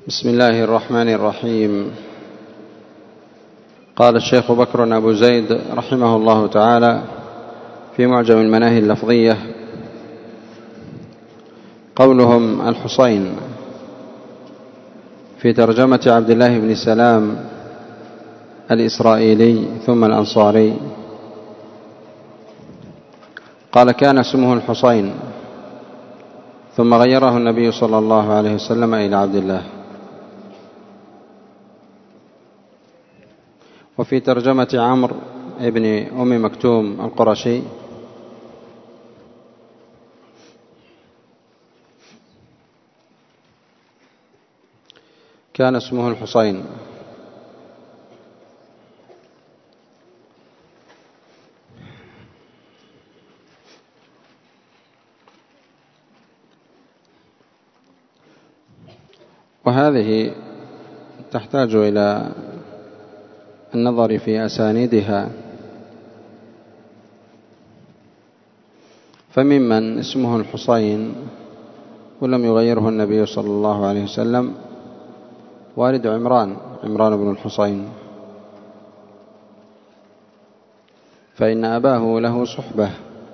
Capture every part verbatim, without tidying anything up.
بسم الله الرحمن الرحيم. قال الشيخ بكر أبو زيد رحمه الله تعالى في معجم المناهي اللفظية: قولهم الحصين في ترجمة عبد الله بن سلام الإسرائيلي ثم الأنصاري. قال: كان اسمه الحصين ثم غيره النبي صلى الله عليه وسلم إلى عبد الله. وفي ترجمة عمرو ابن أم مكتوم القرشي: كان اسمه الحصين. وهذه تحتاج إلى النظر في أسانيدها، فممن اسمه الحصين ولم يغيره النبي صلى الله عليه وسلم والد عمران عمران بن الحصين، فإن أباه له صحبة،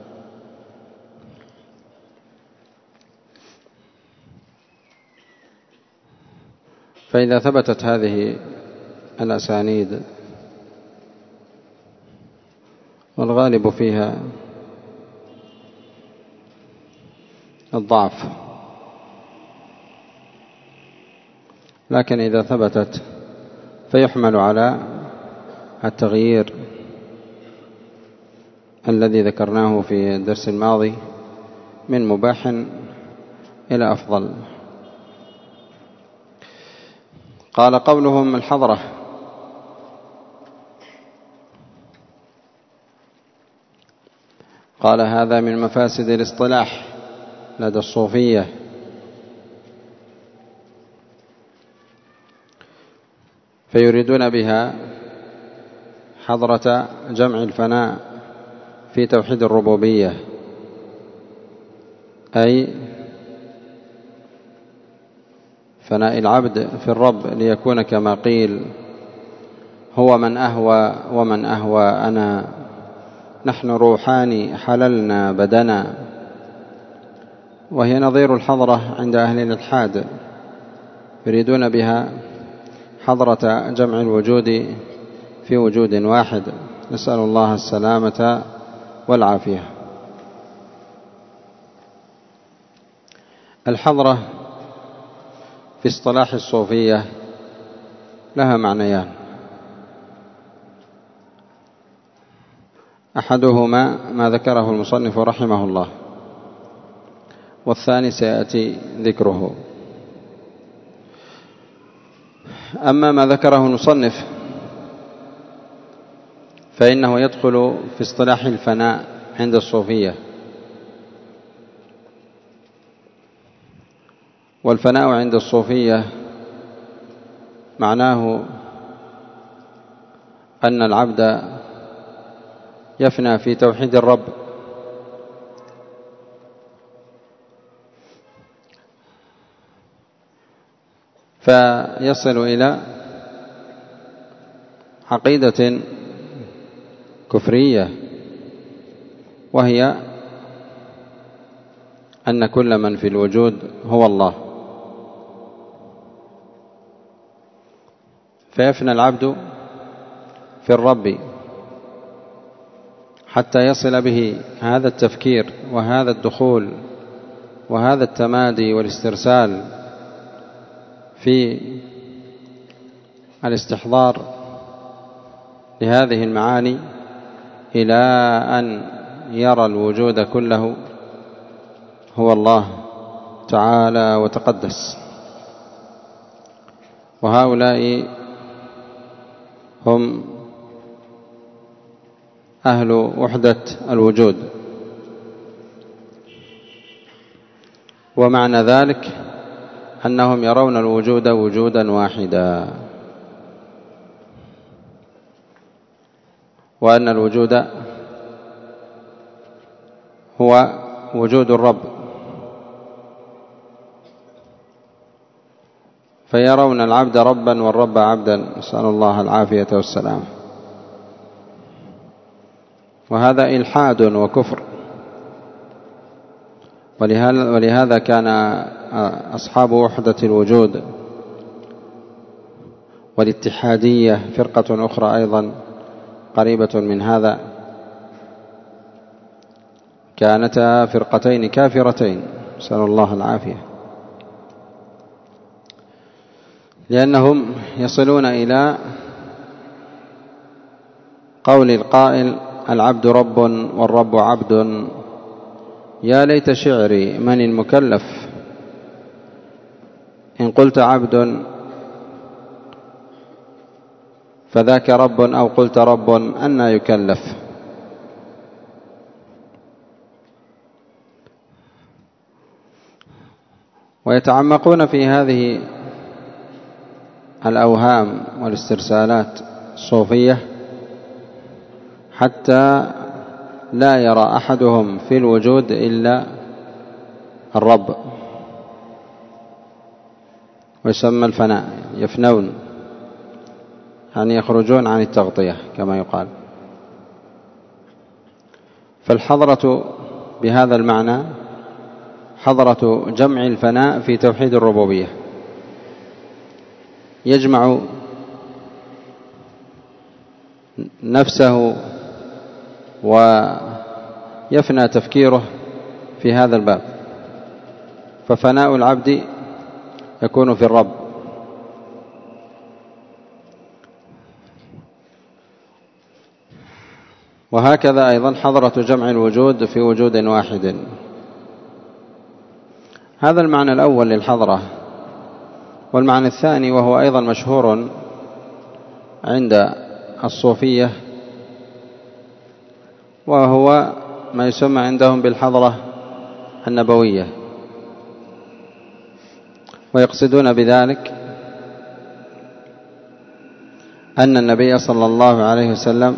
فإذا ثبتت هذه الأسانيد والغالب فيها الضعف، لكن إذا ثبتت فيحمل على التغيير الذي ذكرناه في الدرس الماضي من مباح إلى أفضل. قال: قولهم الحضرة. قال: هذا من مفاسد الاصطلاح لدى الصوفية، فيريدون بها حضرة جمع الفناء في توحيد الربوبية، أي فناء العبد في الرب، ليكون كما قيل: هو من أهوى ومن أهوى أنا، نحن روحان حللنا بدنا. وهي نظير الحضرة عند أهل الإلحاد، يريدون بها حضرة جمع الوجود في وجود واحد، نسأل الله السلامة والعافية. الحضرة في اصطلاح الصوفية لها معنيان: أحدهما ما ذكره المصنف رحمه الله، والثاني سيأتي ذكره. أما ما ذكره المصنف فإنه يدخل في اصطلاح الفناء عند الصوفية، والفناء عند الصوفية معناه أن العبد يفنى في توحيد الرب، فيصل إلى عقيدة كفرية، وهي أن كل من في الوجود هو الله، فيفنى العبد في الرب حتى يصل به هذا التفكير وهذا الدخول وهذا التمادي والاسترسال في الاستحضار لهذه المعاني، إلى أن يرى الوجود كله هو الله تعالى وتقدس. وهؤلاء هم أهل وحدة الوجود، ومعنى ذلك أنهم يرون الوجود وجودا واحدا، وأن الوجود هو وجود الرب، فيرون العبد ربا والرب عبدا، نسأل الله العافية والسلام. وهذا إلحاد وكفر. ولهذا كان أصحاب وحدة الوجود والاتحادية فرقة أخرى أيضا قريبة من هذا، كانتا فرقتين كافرتين، نسأل الله العافية، لأنهم يصلون إلى قول القائل: العبد رب والرب عبد، يا ليت شعري من المكلف، إن قلت عبد فذاك رب، أو قلت رب أنى يكلف. ويتعمقون في هذه الأوهام والاسترسالات الصوفية حتى لا يرى أحدهم في الوجود إلا الرب، ويسمى الفناء، يفنون، يعني يخرجون عن التغطية كما يقال. فالحضرة بهذا المعنى حضرة جمع الفناء في توحيد الربوبية، يجمع نفسه ويفنى تفكيره في هذا الباب. ففناء العبد يكون في الرب، وهكذا أيضا حضرة جمع الوجود في وجود واحد. هذا المعنى الأول للحضرة. والمعنى الثاني، وهو أيضا مشهور عند الصوفية، وهو ما يسمى عندهم بالحضرة النبوية، ويقصدون بذلك أن النبي صلى الله عليه وسلم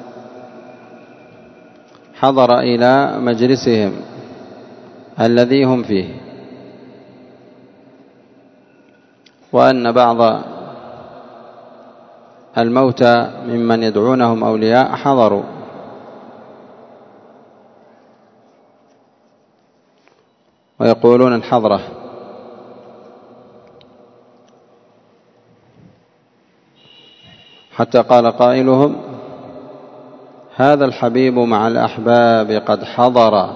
حضر إلى مجلسهم الذي هم فيه، وأن بعض الموتى ممن يدعونهم أولياء حضروا، ويقولون الحضرة. حتى قال قائلهم: هذا الحبيب مع الأحباب قد حضر،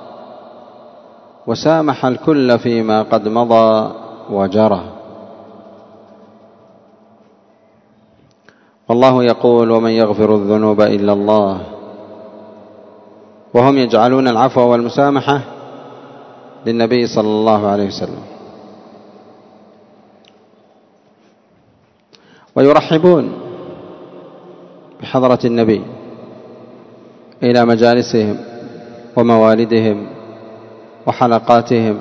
وسامح الكل فيما قد مضى وجرى. والله يقول: ومن يغفر الذنوب إلا الله، وهم يجعلون العفو والمسامحة للنبي صلى الله عليه وسلم، ويرحبون بحضرة النبي إلى مجالسهم وموالدهم وحلقاتهم،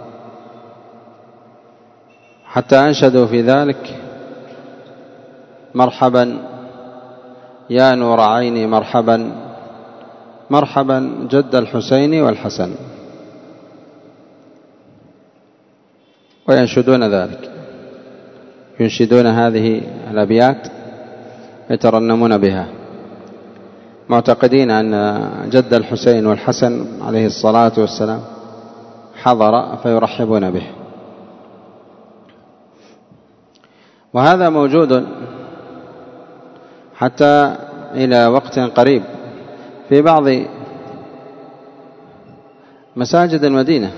حتى أنشدوا في ذلك: مرحبا يا نور عيني، مرحبا مرحبا جد الحسين والحسن. وينشدون ذلك، ينشدون هذه الأبيات، يترنمون بها، معتقدين أن جد الحسين والحسن عليه الصلاة والسلام حضر، فيرحبون به. وهذا موجود حتى إلى وقت قريب في بعض مساجد المدينة.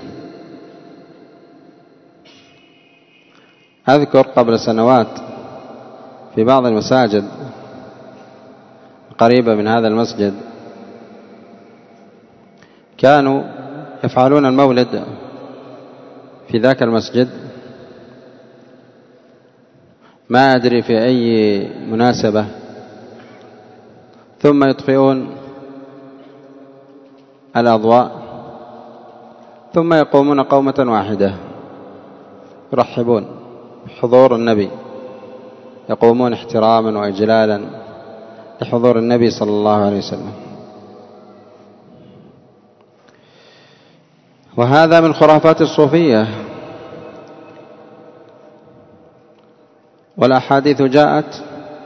أذكر قبل سنوات في بعض المساجد قريبة من هذا المسجد كانوا يفعلون المولد في ذاك المسجد، ما أدري في أي مناسبة، ثم يطفئون الأضواء، ثم يقومون قومة واحدة يرحبون بحضور النبي، يقومون احتراما وإجلالا لحضور النبي صلى الله عليه وسلم. وهذا من خرافات الصوفية، والأحاديث جاءت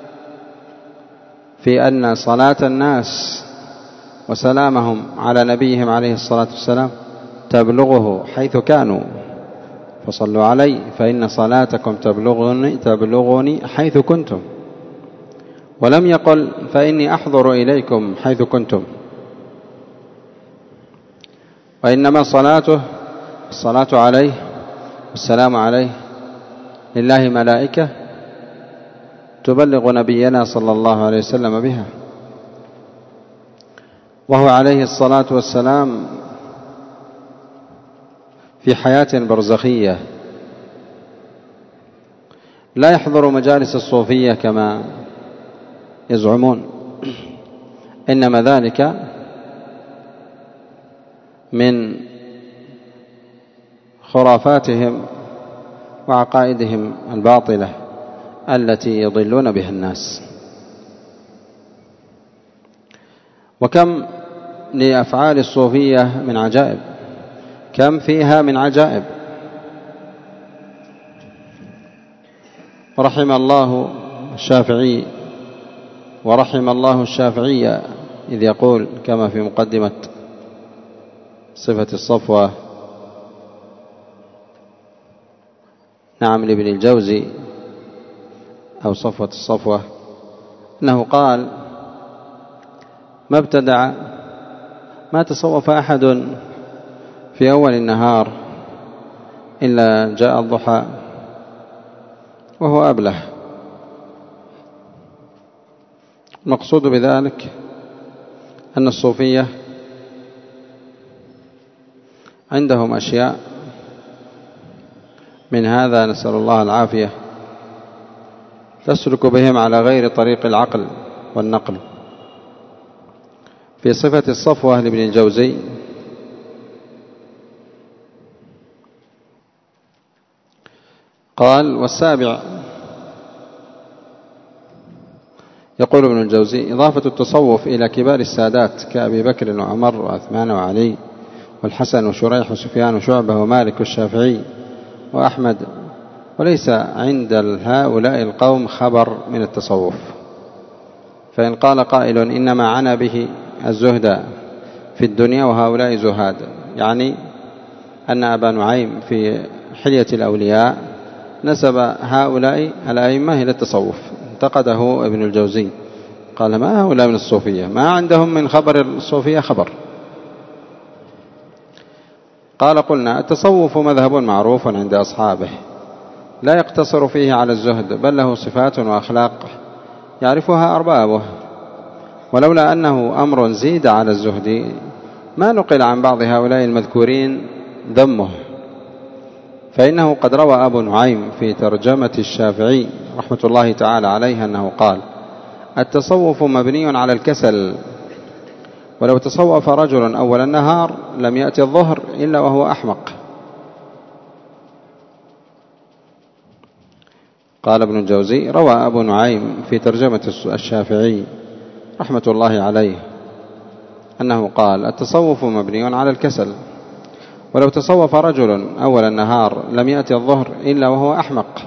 في أن صلاة الناس وسلامهم على نبيهم عليه الصلاة والسلام تبلغه حيث كانوا، فصلوا علي فإن صلاتكم تبلغني, تبلغني حيث كنتم. ولم يقل فإني أحضر إليكم حيث كنتم، وإنما صلاته الصلاة عليه والسلام عليه لله ملائكة تبلغ نبينا صلى الله عليه وسلم بها، وهو عليه الصلاة والسلام في حياة برزخية لا يحضر مجالس الصوفية كما يزعمون، إنما ذلك من خرافاتهم وعقائدهم الباطلة التي يضلون بها الناس. وكم لأفعال الصوفية من عجائب، كم فيها من عجائب. ورحم الله الشافعي ورحم الله الشافعي إذ يقول كما في مقدمة صفة الصفوة نعم لابن الجوزي أو صفوة الصفوة، أنه قال ما ابتدع ما تصوف أحد في أول النهار إلا جاء الضحى وهو أبله. المقصود بذلك أن الصوفية عندهم أشياء من هذا نسأل الله العافية تسلك بهم على غير طريق العقل والنقل. في صفة الصفوة لابن الجوزي قال والسابع يقول ابن الجوزي إضافة التصوف إلى كبار السادات كأبي بكر وعمر وعثمان وعلي والحسن وشريح وسفيان وشعبة ومالك والشافعي وأحمد، وليس عند هؤلاء القوم خبر من التصوف. فإن قال قائل إنما عنا به الزهد في الدنيا وهؤلاء زهاد، يعني أن أبا نعيم في حلية الأولياء نسب هؤلاء الأئمة إلى التصوف، انتقده ابن الجوزي قال ما هؤلاء من الصوفية، ما عندهم من خبر الصوفية خبر. قال قلنا التصوف مذهب معروف عند أصحابه لا يقتصر فيه على الزهد، بل له صفات وأخلاق يعرفها أربابه، ولولا أنه أمر زيد على الزهد ما نقل عن بعض هؤلاء المذكورين ذمه. فإنه قد روى أبو نعيم في ترجمة الشافعي رحمة الله تعالى عليه أنه قال التصوف مبني على الكسل، ولو تصوف رجل أول النهار لم يأتي الظهر إلا وهو أحمق. قال ابن الجوزي روى أبو نعيم في ترجمة الشافعي رحمة الله عليه أنه قال التصوف مبني على الكسل، ولو تصوف رجل أول النهار لم يأتي الظهر إلا وهو أحمق.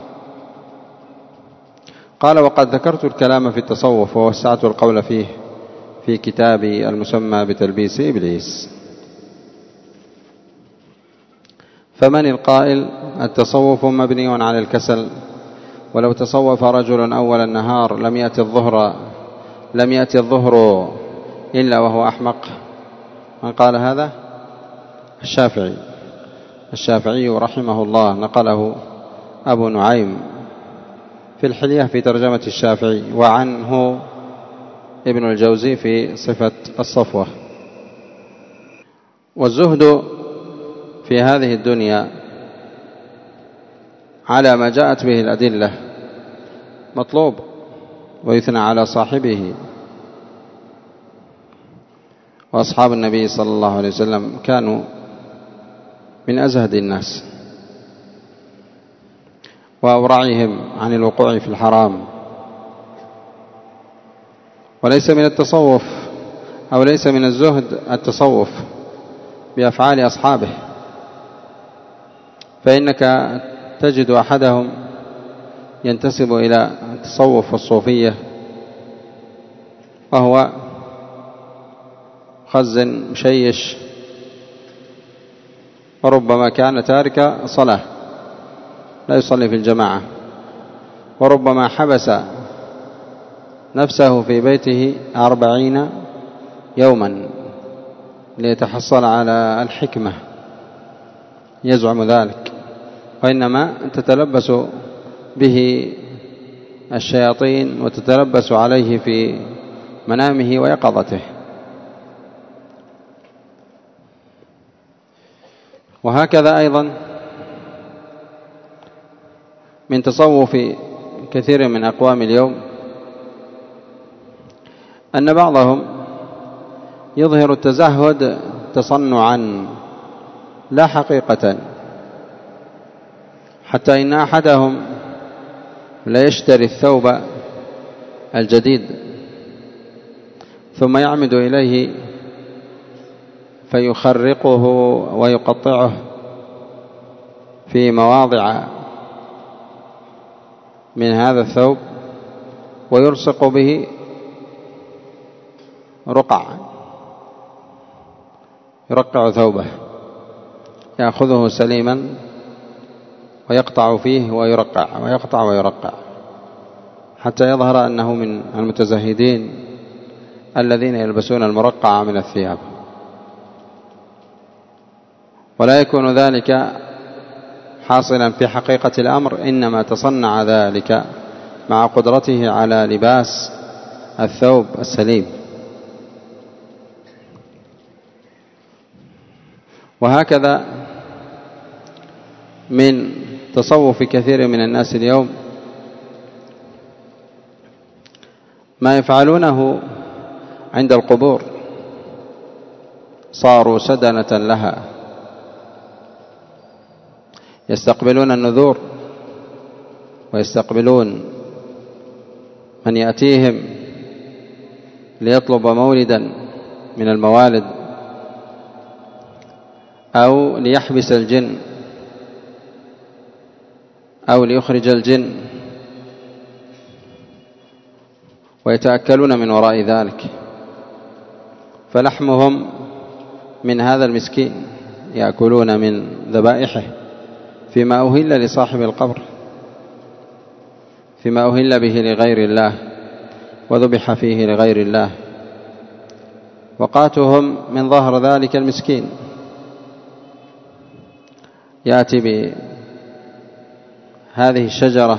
قال وقد ذكرت الكلام في التصوف ووسعت القول فيه في كتابي المسمى بتلبيس إبليس. فمن القائل التصوف مبني على الكسل، ولو تصوف رجل أول النهار لم يأتي الظهر لم يأتي الظهر إلا وهو أحمق؟ من قال هذا؟ الشافعي. الشافعي رحمه الله نقله أبو نعيم في الحلية في ترجمة الشافعي، وعنه ابن الجوزي في صفة الصفوة. والزهد في هذه الدنيا على ما جاءت به الأدلة مطلوب ويثنى على صاحبه. وأصحاب النبي صلى الله عليه وسلم كانوا من أزهد الناس وأورعهم عن الوقوع في الحرام. وليس من التصوف أو ليس من الزهد التصوف بأفعال أصحابه، فإنك تجد أحدهم ينتسب إلى التصوف والصوفية، وهو خزن مشيش، وربما كان تارك صلاة لا يصلي في الجماعة، وربما حبس نفسه في بيته أربعين يوما ليتحصل على الحكمة، يزعم ذلك، وإنما تتلبس به الشياطين وتتلبس عليه في منامه ويقظته. وهكذا أيضا من تصوف كثير من أقوام اليوم أن بعضهم يظهر التزهد تصنعا لا حقيقة، حتى إن أحدهم لا يشتري الثوب الجديد ثم يعمد إليه فيخرقه ويقطعه في مواضع من هذا الثوب ويرسق به رقع، يرقع ثوبه، يأخذه سليما ويقطع فيه ويرقع ويقطع ويرقع حتى يظهر أنه من المتزهدين الذين يلبسون المرقع من الثياب. ولا يكون ذلك حاصلا في حقيقة الأمر، إنما تصنع ذلك مع قدرته على لباس الثوب السليم. وهكذا من تصوف كثير من الناس اليوم ما يفعلونه عند القبور، صاروا سدنة لها، يستقبلون النذور ويستقبلون من يأتيهم ليطلب مولدا من الموالد أو ليحبس الجن أو ليخرج الجن، ويتأكلون من وراء ذلك، فلحمهم من هذا المسكين، يأكلون من ذبائحه فيما أهل لصاحب القبر، فيما أهل به لغير الله وذبح فيه لغير الله، وقاتهم من ظهر ذلك المسكين. يأتي بهذه الشجرة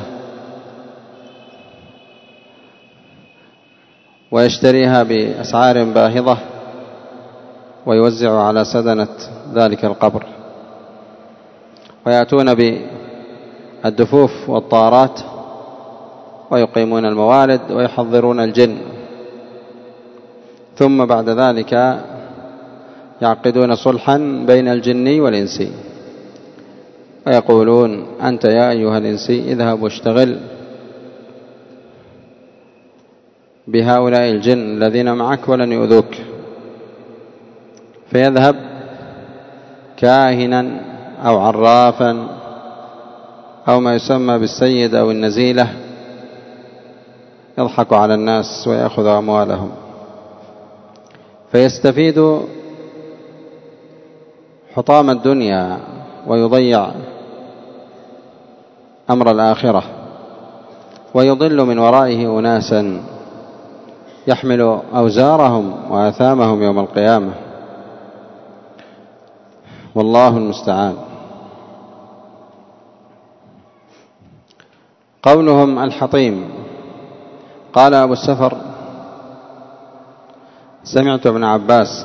ويشتريها بأسعار باهظة ويوزع على سدنة ذلك القبر، ويأتون بالدفوف والطارات ويقيمون الموالد ويحضرون الجن، ثم بعد ذلك يعقدون صلحا بين الجني والإنسي ويقولون: أنت يا أيها الإنسي اذهب واشتغل بهؤلاء الجن الذين معك ولن يؤذوك، فيذهب كاهنا أو عرافا أو ما يسمى بالسيد أو النزيلة، يضحك على الناس ويأخذ أموالهم، فيستفيد حطام الدنيا ويضيع أمر الآخرة، ويضل من ورائه أناسا يحمل أوزارهم وآثامهم يوم القيامة، والله المستعان. قولهم الحطيم، قال أبو السفر: سمعت ابن عباس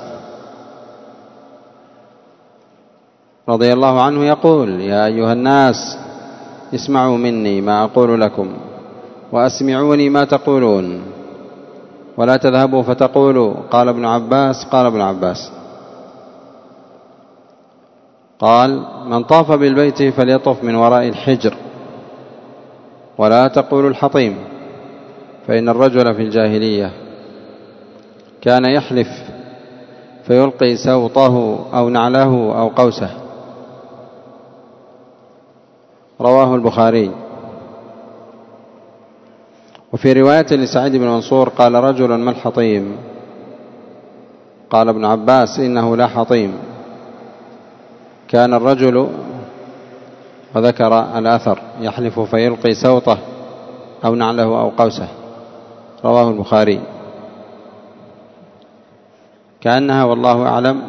رضي الله عنه يقول: يا أيها الناس اسمعوا مني ما أقول لكم وأسمعوني ما تقولون ولا تذهبوا فتقولوا قال ابن عباس قال ابن عباس. قال: من طاف بالبيت فليطف من وراء الحجر ولا تقولوا الحطيم، فإن الرجل في الجاهلية كان يحلف فيلقي سوطه أو نعله أو قوسه. رواه البخاري. وفي رواية لسعيد بن منصور قال رجل: ما الحطيم؟ قال ابن عباس: إنه لا حطيم، كان الرجل، وذكر الأثر، يحلف فيلقي سوطه أو نعله أو قوسه، رواه البخاري. كأنها والله أعلم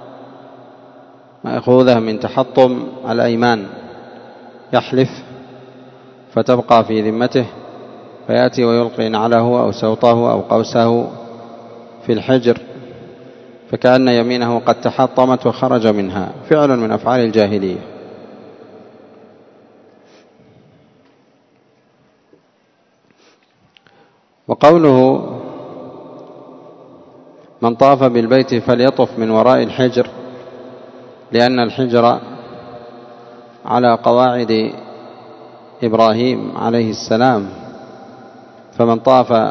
مأخوذة من تحطم الأيمان، يحلف فتبقى في ذمته، فيأتي ويلقي نعله أو سوطه أو قوسه في الحجر، فكأن يمينه قد تحطمت وخرج منها، فعل من أفعال الجاهلية. وقوله: من طاف بالبيت فليطف من وراء الحجر، لأن الحجر على قواعد إبراهيم عليه السلام، فمن طاف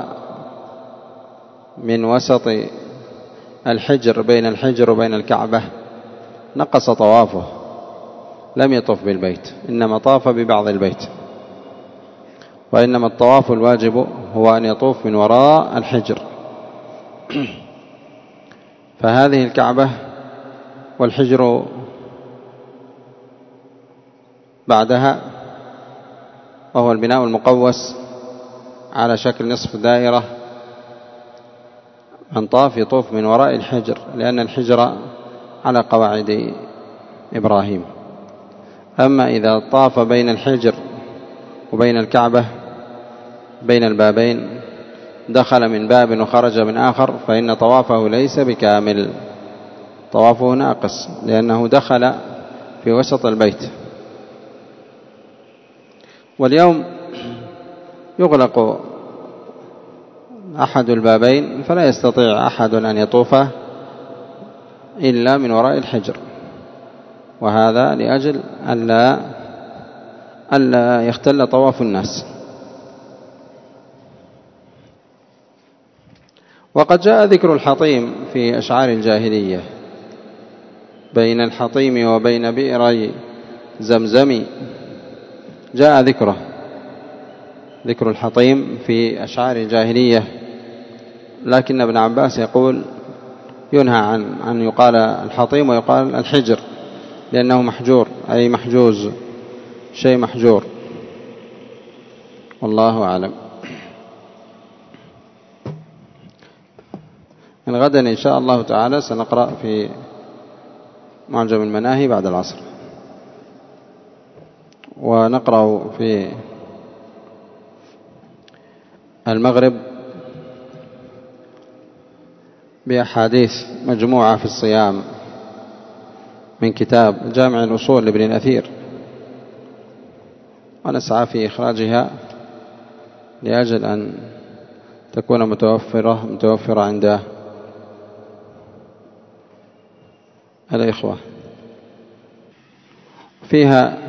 من وسط الحجر بين الحجر وبين الكعبة نقص طوافه، لم يطف بالبيت، إنما طاف ببعض البيت، وإنما الطواف الواجب هو أن يطوف من وراء الحجر. فهذه الكعبة والحجر بعدها، وهو البناء المقوس على شكل نصف دائرة، من طاف يطوف من وراء الحجر، لأن الحجر على قواعد إبراهيم. أما إذا طاف بين الحجر وبين الكعبة بين البابين، دخل من باب وخرج من آخر، فإن طوافه ليس بكامل، طوافه ناقص، لأنه دخل في وسط البيت. واليوم يغلق أحد البابين، فلا يستطيع أحد أن يطوف إلا من وراء الحجر، وهذا لأجل ألا ألا يختل طواف الناس. وقد جاء ذكر الحطيم في أشعار الجاهلية: بين الحطيم وبين بئر زمزم، جاء ذكره، ذكر الحطيم في أشعار الجاهلية، لكن ابن عباس يقول ينهى عن أن يقال الحطيم ويقال الحجر، لأنه محجور، أي محجوز، شيء محجور، والله أعلم. من غدا إن شاء الله تعالى سنقرأ في معجم المناهي بعد العصر، ونقرأ في المغرب بأحاديث مجموعة في الصيام من كتاب جامع الأصول لابن الأثير، ونسعى في إخراجها لأجل أن تكون متوفرة متوفرة عند الإخوة. فيها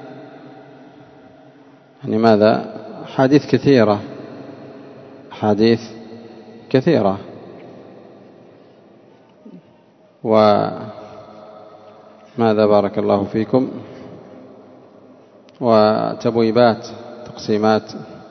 يعني ماذا؟ حديث كثيرة، حديث كثيرة، وماذا بارك الله فيكم، وتبويبات، تقسيمات.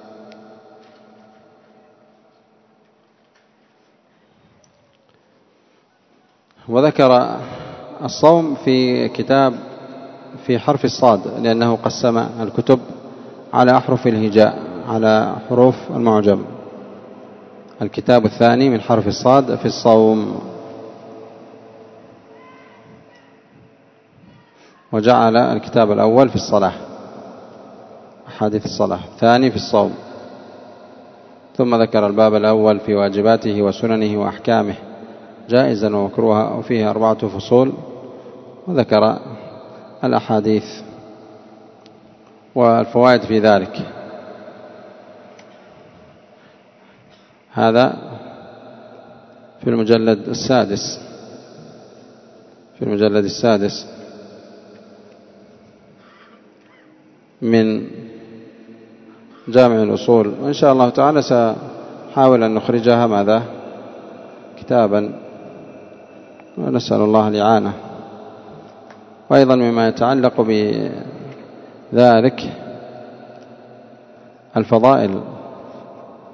وذكر الصوم في كتاب في حرف الصاد، لأنه قسم الكتب على أحرف الهجاء، على حروف المعجم. الكتاب الثاني من حرف الصاد في الصوم، وجعل الكتاب الأول في الصلاة، أحاديث الصلاة، الثاني في الصوم، ثم ذكر الباب الأول في واجباته وسننه وأحكامه، جائزا ومكروها، وفيه أربعة فصول، وذكر الأحاديث والفوائد في ذلك. هذا في المجلد السادس، في المجلد السادس من جامع الأصول، وإن شاء الله تعالى سأحاول أن نخرجها ماذا كتابا، ونسأل الله الإعانة. وأيضا مما يتعلق بذلك الفضائل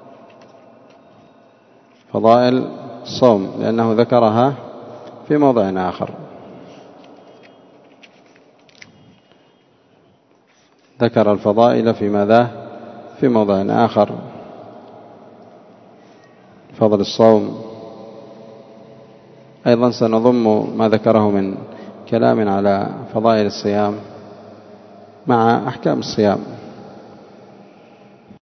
فضائل الصوم، لأنه ذكرها في موضع آخر. ذكر الفضائل في ماذا؟ في موضع آخر، فضل الصوم. أيضا سنضم ما ذكره من كلام على فضائل الصيام مع أحكام الصيام.